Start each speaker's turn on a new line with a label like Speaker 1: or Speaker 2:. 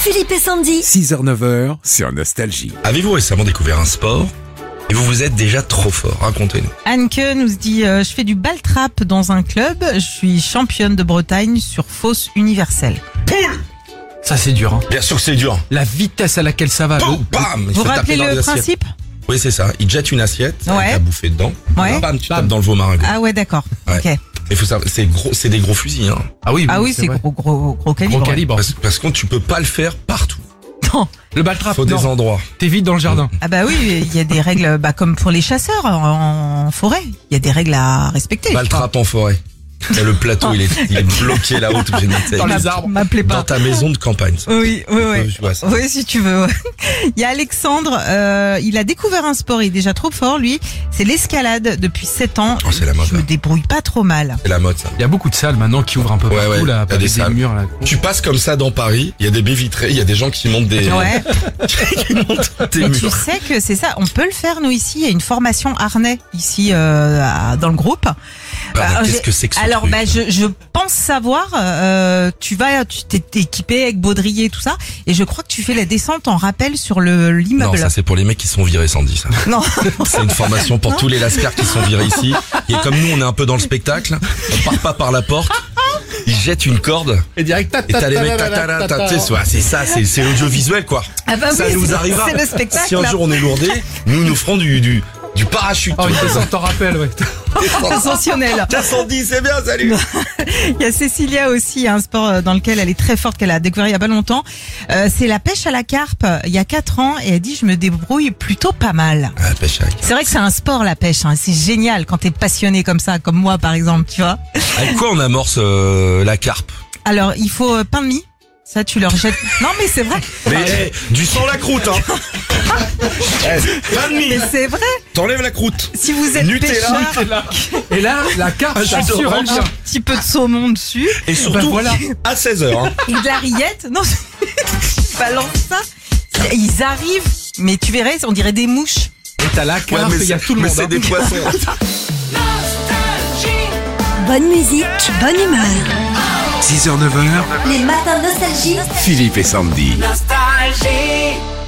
Speaker 1: Philippe et Sandy.
Speaker 2: 6h-9h sur Nostalgie.
Speaker 3: Avez-vous récemment découvert un sport et vous vous êtes déjà trop fort? Racontez-nous.
Speaker 4: Anneke nous dit je fais du ball trap dans un club, je suis championne de Bretagne sur fosse universelle.
Speaker 2: Ça c'est dur, hein.
Speaker 3: Bien sûr que c'est dur.
Speaker 2: La vitesse à laquelle ça va.
Speaker 3: Boum, bam, il
Speaker 4: Vous
Speaker 3: faut taper
Speaker 4: rappelez
Speaker 3: dans
Speaker 4: le
Speaker 3: les assiettes.
Speaker 4: principe?
Speaker 3: Oui, c'est ça. Il te jette une assiette,
Speaker 4: Ouais.
Speaker 3: avec à bouffer dedans.
Speaker 4: Ouais.
Speaker 3: Bam, tu tapes dans le veau maringot.
Speaker 4: Ah ouais, d'accord.
Speaker 3: Ouais.
Speaker 4: Ok.
Speaker 3: Il faut savoir, c'est des gros fusils, hein.
Speaker 2: Ah oui,
Speaker 4: C'est
Speaker 2: vrai.
Speaker 4: gros calibre.
Speaker 2: Gros calibre.
Speaker 3: Parce que tu peux pas le faire partout.
Speaker 4: Non.
Speaker 2: Le ball trap,
Speaker 3: Faut des
Speaker 2: non.
Speaker 3: endroits.
Speaker 2: T'évites dans le jardin.
Speaker 4: Ah bah oui, il y a des règles, comme pour les chasseurs en forêt. Il y a des règles à respecter.
Speaker 3: Pas le trap en forêt. Et le plateau, il est bloqué là-haut, tout génial.
Speaker 2: Dans les arbres.
Speaker 4: M'appelez pas.
Speaker 3: Dans ta maison de campagne. ça.
Speaker 4: Oui.
Speaker 3: Je vois ça.
Speaker 4: Oui, si tu veux. Ouais. Il y a Alexandre, il a découvert un sport, il est déjà trop fort, lui. C'est l'escalade depuis 7 ans.
Speaker 3: Oh, c'est la mode,
Speaker 4: Je me
Speaker 3: là.
Speaker 4: débrouille pas trop mal.
Speaker 3: C'est la mode, ça.
Speaker 2: Il y a beaucoup de salles maintenant qui ouvrent un peu
Speaker 3: Ouais,
Speaker 2: partout,
Speaker 3: ouais,
Speaker 2: là,
Speaker 3: il y a
Speaker 2: avec
Speaker 3: des
Speaker 2: des
Speaker 3: salles.
Speaker 2: murs, là.
Speaker 3: Tu passes comme ça dans Paris, il y a des baies vitrées, il y a des gens qui montent des,
Speaker 4: Ouais.
Speaker 3: qui montent des
Speaker 4: Mais tu
Speaker 3: murs.
Speaker 4: sais que c'est ça, on peut le faire nous ici. Il y a une formation harnais ici dans le groupe.
Speaker 3: Pardon,
Speaker 4: Alors,
Speaker 3: qu'est-ce que c'est que ce
Speaker 4: Alors
Speaker 3: truc
Speaker 4: je pense savoir. Tu t'es équipé avec baudrier et tout ça, et je crois que tu fais la descente en rappel sur
Speaker 3: Non,
Speaker 4: l'immeuble.
Speaker 3: ça c'est pour les mecs qui sont virés, Sandy, ça.
Speaker 4: Non.
Speaker 3: C'est une formation pour tous les lascars qui sont virés ici. Et comme nous, on est un peu dans le spectacle, on part pas par la porte, ils jettent une corde,
Speaker 2: Et direct,
Speaker 3: et t'as les mecs, c'est ça, c'est l'audiovisuel, quoi.
Speaker 4: Ah bah
Speaker 3: Ça
Speaker 4: oui,
Speaker 3: nous
Speaker 4: c'est-
Speaker 3: arrivera.
Speaker 4: c'est le spectacle,
Speaker 3: Si un
Speaker 4: là.
Speaker 3: jour on est lourdé, nous nous ferons du parachute.
Speaker 2: Oh, une descente en rappel, ouais.
Speaker 4: Ascensionnel.
Speaker 3: Tiens, Sandy, c'est bien, salut.
Speaker 4: Il y a Cécilia aussi, un sport dans lequel elle est très forte, qu'elle a découvert il y a pas longtemps. C'est la pêche à la carpe. Il y a 4 ans, et elle dit je me débrouille plutôt pas mal.
Speaker 3: Ah, pêche à la
Speaker 4: C'est vrai que c'est un sport, la pêche. Hein. C'est génial quand t'es passionné comme ça, comme moi par exemple, tu vois.
Speaker 3: Avec quoi on amorce la carpe?
Speaker 4: Alors il faut pain de mie. Ça tu leur jettes. Non mais c'est vrai.
Speaker 3: Mais du sang la croûte, hein. Pas de mie.
Speaker 4: Mais c'est vrai.
Speaker 3: T'enlèves la croûte.
Speaker 4: Si vous êtes
Speaker 3: Nutella.
Speaker 4: pêcheur,
Speaker 2: Et là, la carte,
Speaker 3: Ah,
Speaker 2: ça
Speaker 3: je
Speaker 2: sur
Speaker 3: t'en
Speaker 2: elle vient.
Speaker 4: un petit peu de saumon dessus
Speaker 3: Et surtout,
Speaker 2: voilà.
Speaker 3: à 16h. Hein.
Speaker 4: et de la rillette. Non, je balance ça. Ils arrivent, mais tu verrais, on dirait des mouches.
Speaker 2: Et t'as la carte, il y a tout le
Speaker 3: mais
Speaker 2: monde.
Speaker 3: c'est
Speaker 2: hein.
Speaker 3: des poissons.
Speaker 1: Bonne musique, bonne humeur.
Speaker 2: 6h-9h,
Speaker 1: Les matins Nostalgie.
Speaker 2: Philippe et Sandy.
Speaker 5: Nostalgie.